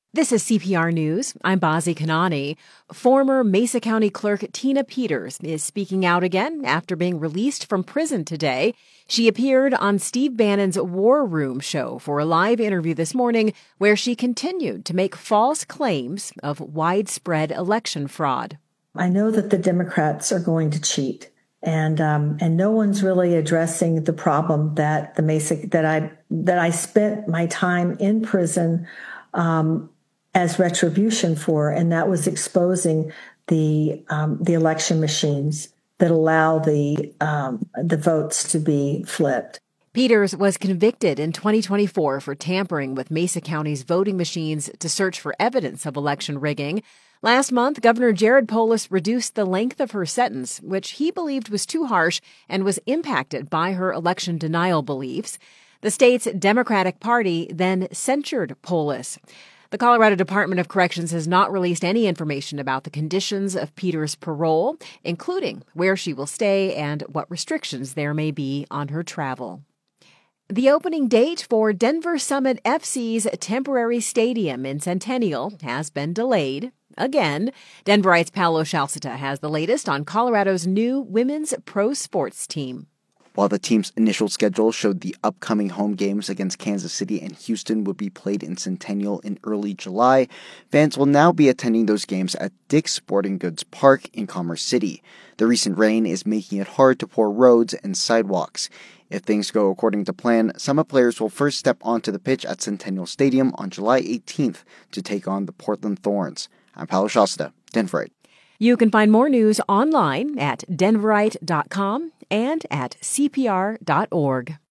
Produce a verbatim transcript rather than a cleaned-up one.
This is C P R News. I'm Bazi Kanani. Former Mesa County Clerk Tina Peters is speaking out again after being released from prison today. She appeared on Steve Bannon's War Room show for a live interview this morning where she continued to make false claims of widespread election fraud. I know that the Democrats are going to cheat, and um, and no one's really addressing the problem that the Mesa that I that I spent my time in prison Um, as retribution for, and that was exposing the um, the election machines that allow the um, the votes to be flipped. Peters was convicted in twenty twenty-four for tampering with Mesa County's voting machines to search for evidence of election rigging. Last month, Governor Jared Polis reduced the length of her sentence, which he believed was too harsh and was impacted by her election denial beliefs. The state's Democratic Party then censured Polis. The Colorado Department of Corrections has not released any information about the conditions of Peters' parole, including where she will stay and what restrictions there may be on her travel. The opening date for Denver Summit F C's temporary stadium in Centennial has been delayed. Again, Denverite's Paolo Shalcita has the latest on Colorado's new women's pro sports team. While the team's initial schedule showed the upcoming home games against Kansas City and Houston would be played in Centennial in early July, fans will now be attending those games at Dick's Sporting Goods Park in Commerce City. The recent rain is making it hard to pour roads and sidewalks. If things go according to plan, Summit players will first step onto the pitch at Centennial Stadium on July eighteenth to take on the Portland Thorns. I'm Paolo Shalcita, Denverite. You can find more news online at denverite dot com and at c p r dot org.